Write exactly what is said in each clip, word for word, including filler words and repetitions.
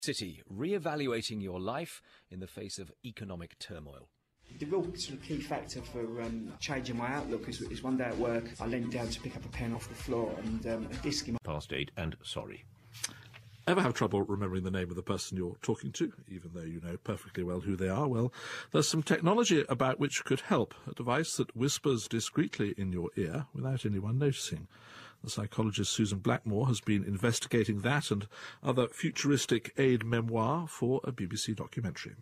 City, re-evaluating your life in the face of economic turmoil. The real sort of key factor for um, changing my outlook is, is one day at work I leaned down to pick up a pen off the floor and um, a disc in my... Past eight and sorry. Ever have trouble remembering the name of the person you're talking to, even though you know perfectly well who they are? Well, there's some technology about which could help, a device that whispers discreetly in your ear without anyone noticing. The psychologist Susan Blackmore has been investigating that and other futuristic aid memoir for a B B C documentary.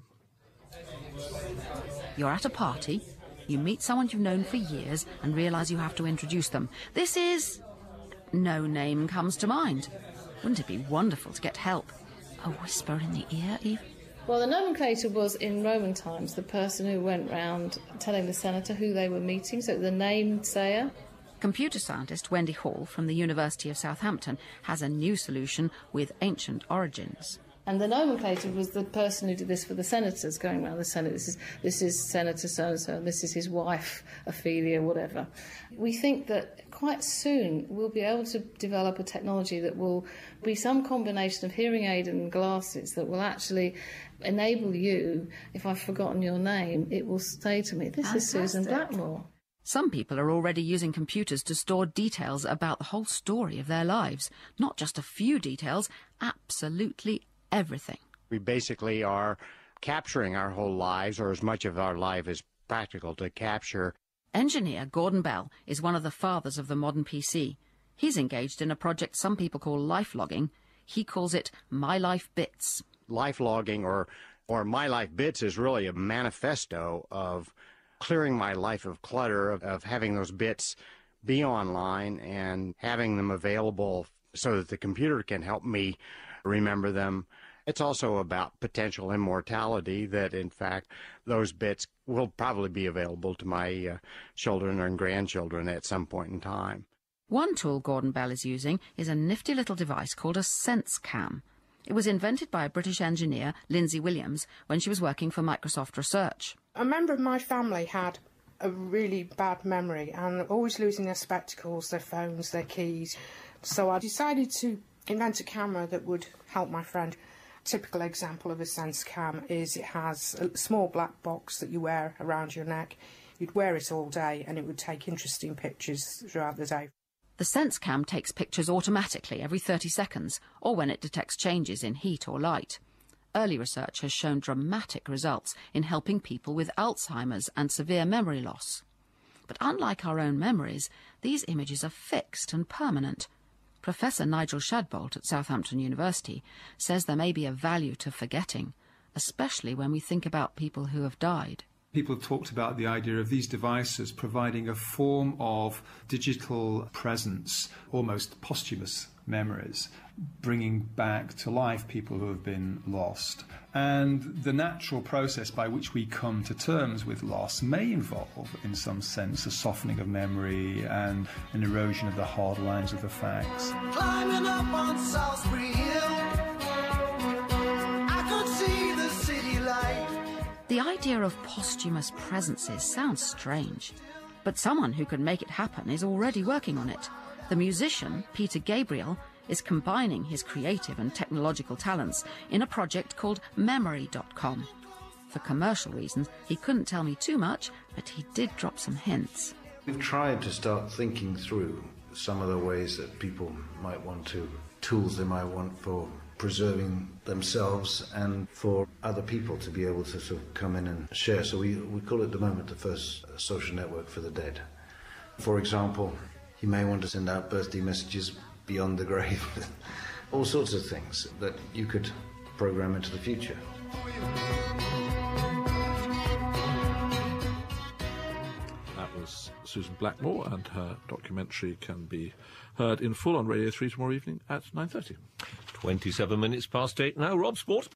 You're at a party, you meet someone you've known for years and realise you have to introduce them. This is... no name comes to mind. Wouldn't it be wonderful to get help? A whisper in the ear, even? Well, the nomenclature was, in Roman times, the person who went round telling the senator who they were meeting, so the name sayer. Computer scientist Wendy Hall from the University of Southampton has a new solution with ancient origins. And the nomenclator was the person who did this for the senators, going around the Senate. This is, this is Senator so-and-so, and this is his wife, Ophelia, whatever. We think that quite soon we'll be able to develop a technology that will be some combination of hearing aid and glasses that will actually enable you, if I've forgotten your name, it will say to me, this Fantastic. Is Susan Blackmore. Some people are already using computers to store details about the whole story of their lives. Not just a few details, absolutely everything. We basically are capturing our whole lives, or as much of our life as practical to capture. Engineer Gordon Bell is one of the fathers of the modern P C. He's engaged in a project some people call life logging. He calls it My Life Bits. Life logging, or, or My Life Bits, is really a manifesto of clearing my life of clutter, of, of having those bits be online and having them available so that the computer can help me remember them. It's also about potential immortality, that in fact those bits will probably be available to my uh, children and grandchildren at some point in time. One tool Gordon Bell is using is a nifty little device called a SenseCam. It was invented by a British engineer, Lindsay Williams, when she was working for Microsoft Research. A member of my family had a really bad memory and always losing their spectacles, their phones, their keys. So I decided to invent a camera that would help my friend. A typical example of a SenseCam is it has a small black box that you wear around your neck. You'd wear it all day and it would take interesting pictures throughout the day. The SenseCam takes pictures automatically every thirty seconds, or when it detects changes in heat or light. Early research has shown dramatic results in helping people with Alzheimer's and severe memory loss. But unlike our own memories, these images are fixed and permanent. Professor Nigel Shadbolt at Southampton University says there may be a value to forgetting, especially when we think about people who have died. People have talked about the idea of these devices providing a form of digital presence, almost posthumous memories, bringing back to life people who have been lost. And the natural process by which we come to terms with loss may involve, in some sense, a softening of memory and an erosion of the hard lines of the facts. Climbing up on Salisbury Hill, I could see the city light. The idea of posthumous presences sounds strange, but someone who can make it happen is already working on it. The musician, Peter Gabriel, is combining his creative and technological talents in a project called Memory dot com. For commercial reasons, he couldn't tell me too much, but he did drop some hints. We've tried to start thinking through some of the ways that people might want to, tools they might want for preserving themselves and for other people to be able to sort of come in and share. So we, we call it at the moment the first social network for the dead. For example, you may want to send out birthday messages beyond the grave, all sorts of things that you could program into the future. That was Susan Blackmore, and her documentary can be heard in full on Radio three tomorrow evening at nine thirty. twenty-seven minutes past eight now. Rob, sport.